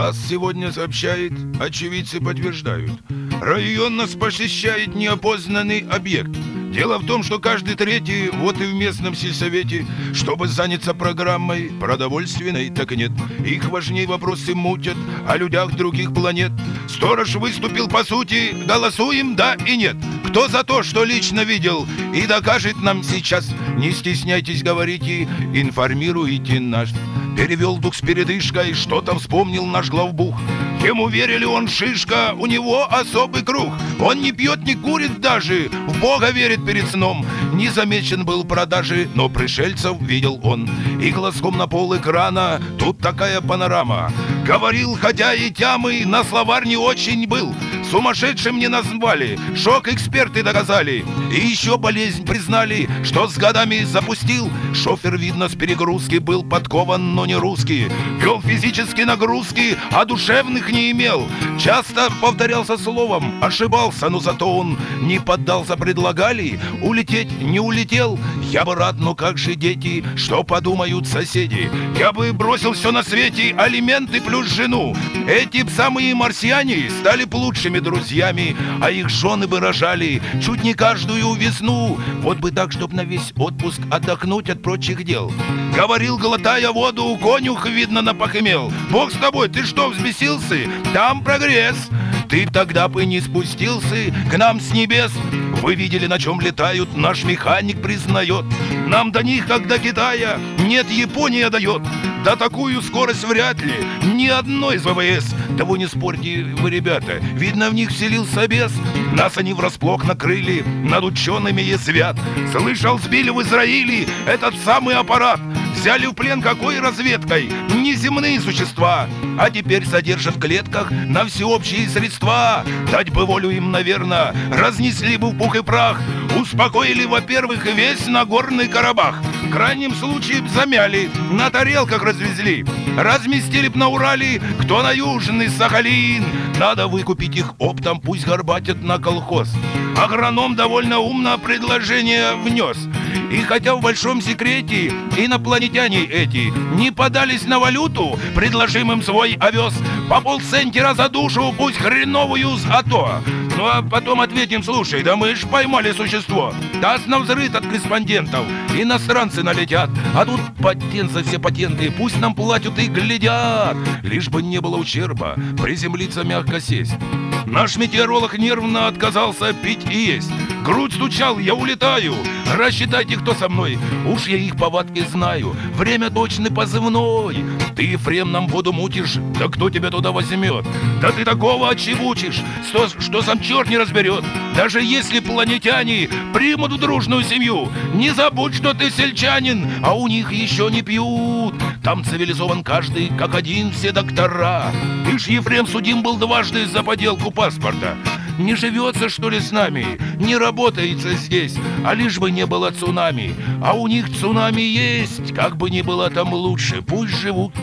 ТАСС сегодня сообщает, очевидцы подтверждают. Район нас посещает неопознанный объект. Дело в том, что каждый третий, вот и в местном сельсовете, чтобы заняться программой продовольственной, так и нет. Их важнее вопросы мутят о людях других планет. Сторож выступил по сути, голосуем да и нет. Кто за то, что лично видел и докажет нам сейчас, не стесняйтесь, говорите, информируйте нас. Перевел дух с передышкой, что-то вспомнил наш главбух. Ему верили, он шишка, у него особый круг. Он не пьет, не курит даже, в Бога верит перед сном. Не замечен был в продаже, но пришельцев видел он. И глазком на пол экрана, тут такая панорама. Говорил, хотя и тямый, на словарь не очень был. Сумасшедшим не назвали, шок эксперты доказали. И еще болезнь признали, что с годами запустил. Шофер, видно, с перегрузки был подкован, но не русский. Вел физические нагрузки, а душевных не имел. Часто повторялся словом, ошибался, но зато он не поддался, предлагали. Улететь не улетел. Я бы рад, но как же дети, что подумают соседи? Я бы бросил все на свете, алименты плюс жену. Эти самые марсиане стали б лучшими друзьями, а их жены бы рожали чуть не каждую весну. Вот бы так, чтоб на весь отпуск отдохнуть от прочих дел. Говорил, глотая воду, конюх, видно, напохмел. Бог с тобой, ты что, взбесился? Там прогресс. Ты тогда бы не спустился к нам с небес. Вы видели, на чем летают, наш механик признает. Нам до них, как до Китая, нет, Япония дает. Да такую скорость вряд ли ни одной из ВВС. Да вы не спорьте, вы, ребята, видно, в них вселился бес. Нас они врасплох накрыли, над учеными есть свят. Слышал, сбили в Израиле этот самый аппарат. Взяли в плен какой разведкой? Неземные существа. А теперь содержат в клетках на всеобщие средства. Дать бы волю им, наверное, разнесли бы в пух и прах. Успокоили, во-первых, весь Нагорный Карабах. В крайнем случае б замяли, на тарелках развезли. Разместили б на Урале, кто на Южный Сахалин. Надо выкупить их оптом, пусть горбатят на колхоз. Агроном довольно умно предложение внес. И хотя в большом секрете инопланетяне эти не подались на валюту, предложим им свой овес по полцентера за душу, пусть хреновую с АТО. Ну а потом ответим, слушай, да мы ж поймали существо. ТАСС на взрыв от корреспондентов, иностранцы налетят. А тут патент за все патенты, пусть нам платят и глядят. Лишь бы не было ущерба, приземлиться мягко сесть. Наш метеоролог нервно отказался пить и есть. Грудь стучал, я улетаю. Рассчитайте, кто со мной. Уж я их повадки знаю. Время точный позывной. Ты, Ефрем, нам воду мутишь. Да кто тебя туда возьмет? Да ты такого отчебучишь, что сам черт не разберет. Даже если планетяне примут дружную семью, не забудь, что ты сельчанин, а у них еще не пьют. Там цивилизован каждый, как один, все доктора. Ты ж, Ефрем, судим был дважды за подделку паспорта. Не живется, что ли, с нами? Не работается здесь, а лишь бы не было цунами. А у них цунами есть, как бы ни было там лучше, пусть живут.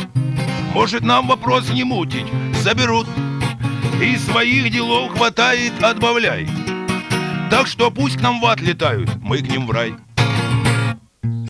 Может, нам вопрос не мутить, заберут. И своих делов хватает, отбавляй. Так что пусть к нам в ад летают, мы к ним в рай.